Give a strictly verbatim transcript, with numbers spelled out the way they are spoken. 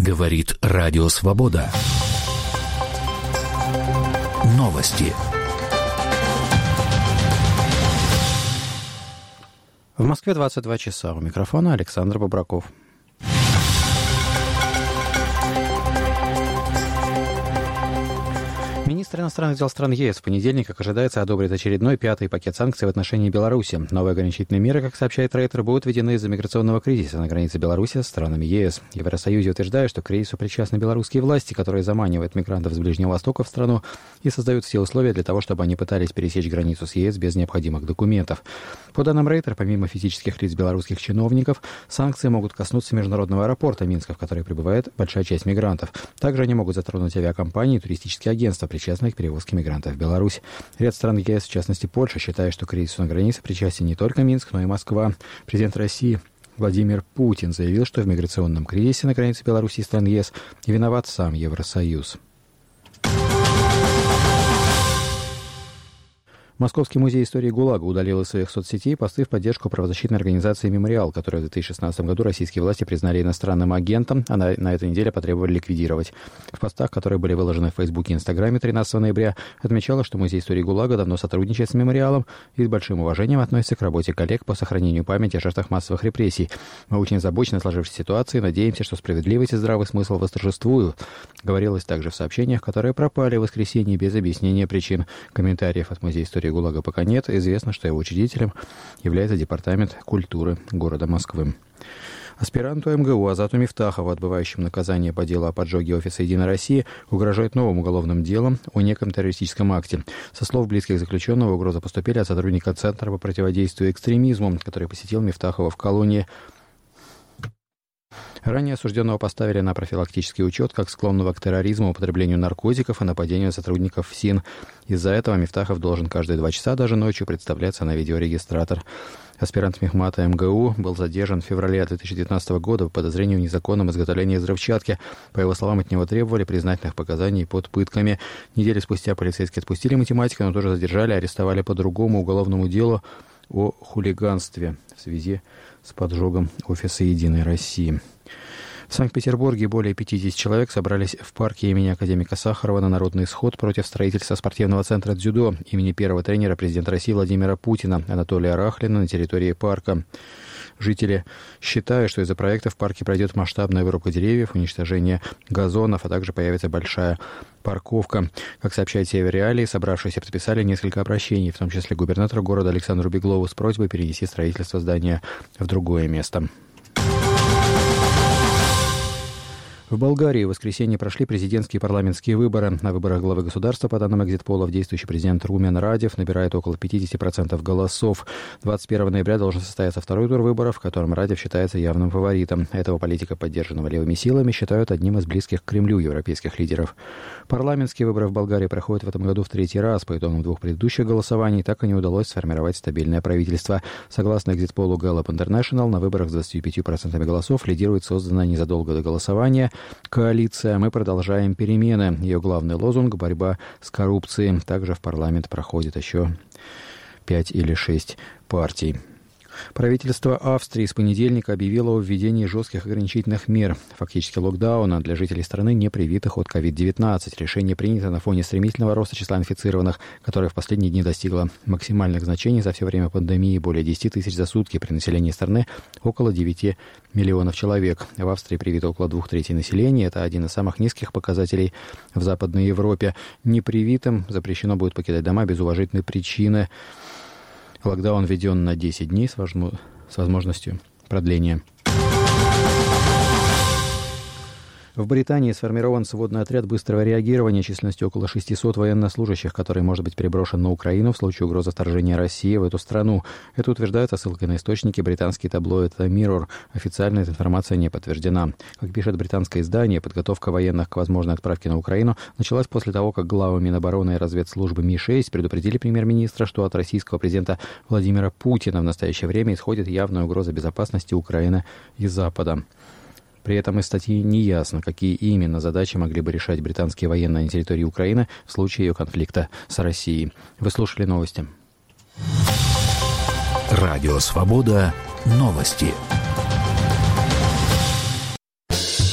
Говорит Радио Свобода. Новости. В Москве двадцать два часа. У микрофона Александр Бобраков. Министр иностранных дел стран ЕС в понедельник, как ожидается, одобрит очередной пятый пакет санкций в отношении Беларуси. Новые ограничительные меры, как сообщает Рейтер, будут введены из-за миграционного кризиса на границе Беларуси с странами ЕС. В Евросоюзе утверждают, что к кризису причастны белорусские власти, которые заманивают мигрантов с Ближнего Востока в страну и создают все условия для того, чтобы они пытались пересечь границу с ЕС без необходимых документов. По данным Рейтер, помимо физических лиц белорусских чиновников, санкции могут коснуться международного аэропорта Минска, в который прибывает большая часть мигрантов. Также они могут затронуть авиакомпании и туристические агентства, причастные к перевозке мигрантов в Беларусь. Ряд стран ЕС, в частности Польша, считает, что к кризису на границе причастен не только Минск, но и Москва. Президент России Владимир Путин заявил, что в миграционном кризисе на границе Беларуси и стран ЕС виноват сам Евросоюз. Московский музей истории ГУЛАГа удалил из своих соцсетей посты в поддержку правозащитной организации «Мемориал», которую в две тысячи шестнадцатом году российские власти признали иностранным агентом, а на, на этой неделе потребовали ликвидировать. В постах, которые были выложены в Фейсбуке и Инстаграме тринадцатого ноября, отмечалось, что музей истории ГУЛАГа давно сотрудничает с «Мемориалом» и с большим уважением относится к работе коллег по сохранению памяти о жертвах массовых репрессий. Мы очень озабочены сложившейся ситуацией и надеемся, что справедливость и здравый смысл восторжествуют. Говорилось также в сообщениях, которые пропали в воскресенье без объяснения причин. Комментариев от музея истории ГУЛАГа пока нет. Известно, что его учредителем является Департамент культуры города Москвы. Аспиранту МГУ Азату Мифтахову, отбывающему наказание по делу о поджоге офиса «Единой России», угрожает новым уголовным делом о неком террористическом акте. Со слов близких заключенного, угрозы поступили от сотрудника Центра по противодействию экстремизму, который посетил Мифтахова в колонии. Ранее осужденного поставили на профилактический учет как склонного к терроризму, употреблению наркотиков и нападению на сотрудников ФСИН. Из-за этого Мифтахов должен каждые два часа, даже ночью, представляться на видеорегистратор. Аспирант мехмата МГУ был задержан в феврале две тысячи девятнадцатого года по подозрению в незаконном изготовлении взрывчатки. По его словам, от него требовали признательных показаний под пытками. Неделю спустя полицейские отпустили математика, но тоже задержали, арестовали по другому уголовному делу о хулиганстве в связи с поджогом офиса «Единой России». В Санкт-Петербурге более пятьдесят человек собрались в парке имени академика Сахарова на народный сход против строительства спортивного центра дзюдо имени первого тренера президента России Владимира Путина Анатолия Рахлина на территории парка. Жители считают, что из-за проекта в парке пройдет масштабная вырубка деревьев, уничтожение газонов, а также появится большая парковка. Как сообщает Северреалии, собравшиеся подписали несколько обращений, в том числе губернатору города Александру Беглову с просьбой перенести строительство здания в другое место. В Болгарии в воскресенье прошли президентские и парламентские выборы. На выборах главы государства, по данным экзит-полов, действующий президент Румен Радев набирает около пятьдесят процентов голосов. двадцать первого ноября должен состояться второй тур выборов, в котором Радев считается явным фаворитом. Этого политика, поддержанного левыми силами, считают одним из близких к Кремлю европейских лидеров. Парламентские выборы в Болгарии проходят в этом году в третий раз. По итогам двух предыдущих голосований так и не удалось сформировать стабильное правительство. Согласно экзит-полу Gallup International, на выборах с двадцатью пятью процентами голосов лидирует созданная незадолго до голосования коалиция «Мы продолжаем перемены». Ее главный лозунг – борьба с коррупцией. Также в парламент проходит еще пять или шесть партий. Правительство Австрии с понедельника объявило о введении жестких ограничительных мер, фактически локдауна, для жителей страны, не привитых от ковид девятнадцать. Решение принято на фоне стремительного роста числа инфицированных, которое в последние дни достигло максимальных значений за все время пандемии, более десять тысяч за сутки, при населении страны около девяти миллионов человек. В Австрии привито около двух третей населения. Это один из самых низких показателей в Западной Европе. Непривитым запрещено будет покидать дома без уважительной причины. Локдаун введен на десять дней с, возможно, с возможностью продления. В Британии сформирован сводный отряд быстрого реагирования численностью около шестисот военнослужащих, который может быть переброшен на Украину в случае угрозы вторжения России в эту страну. Это утверждается ссылкой на источники британский таблоид The Mirror. Официально эта информация не подтверждена. Как пишет британское издание, подготовка военных к возможной отправке на Украину началась после того, как главы Минобороны и разведслужбы Ми шесть предупредили премьер-министра, что от российского президента Владимира Путина в настоящее время исходит явная угроза безопасности Украины и Запада. При этом из статьи не ясно, какие именно задачи могли бы решать британские военные на территории Украины в случае ее конфликта с Россией. Вы слушали новости. Радио «Свобода». Новости.